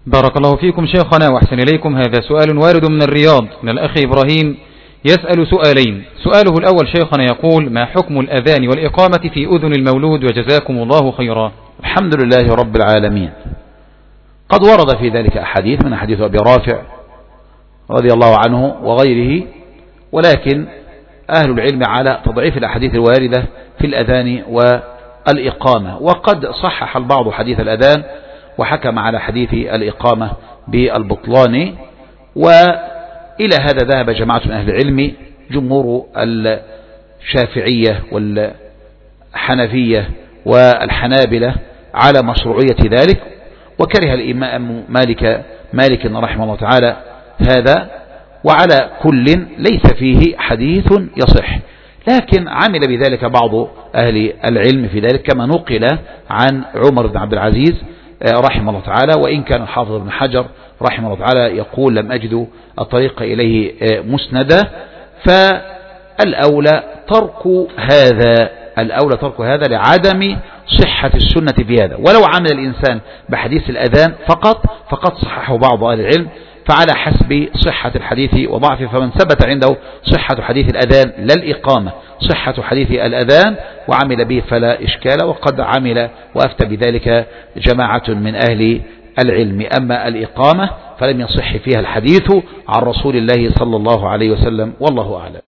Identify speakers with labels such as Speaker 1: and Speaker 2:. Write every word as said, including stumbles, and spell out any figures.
Speaker 1: بارك الله فيكم شيخنا وأحسن إليكم. هذا سؤال وارد من الرياض من الأخ إبراهيم، يسأل سؤالين. سؤاله الأول شيخنا يقول: ما حكم الأذان والإقامة في أذن المولود؟ وجزاكم الله خيرا.
Speaker 2: الحمد لله رب العالمين. قد ورد في ذلك أحاديث، من حديث أبي رافع رضي الله عنه وغيره، ولكن أهل العلم على تضعيف الأحاديث الواردة في الأذان والإقامة، وقد صحح البعض حديث الأذان وحكم على حديث الإقامة بالبطلان، وإلى هذا ذهب جماعة من أهل العلم، جمهور الشافعية والحنفية والحنابلة على مشروعية ذلك، وكره الإمام مالك مالك رحمه الله تعالى هذا، وعلى كل ليس فيه حديث يصح، لكن عمل بذلك بعض أهل العلم في ذلك، كما نقل عن عمر بن عبد العزيز رحمه الله تعالى، وإن كان الحافظ بن حجر رحمه الله تعالى يقول: لم أجد الطريق إليه مسندا. فالأولى ترك هذا الأولى ترك هذا لعدم صحة السنة في هذا، ولو عمل الإنسان بحديث الأذان فقط فقد صححه بعض أهل العلم، فعلى حسب صحة الحديث وضعفه، فمن ثبت عنده صحة حديث الأذان لا الإقامة، صحة حديث الأذان وعمل به فلا إشكال، وقد عمل وأفتى بذلك جماعة من أهل العلم. أما الإقامة فلم يصح فيها الحديث عن رسول الله صلى الله عليه وسلم، والله أعلم.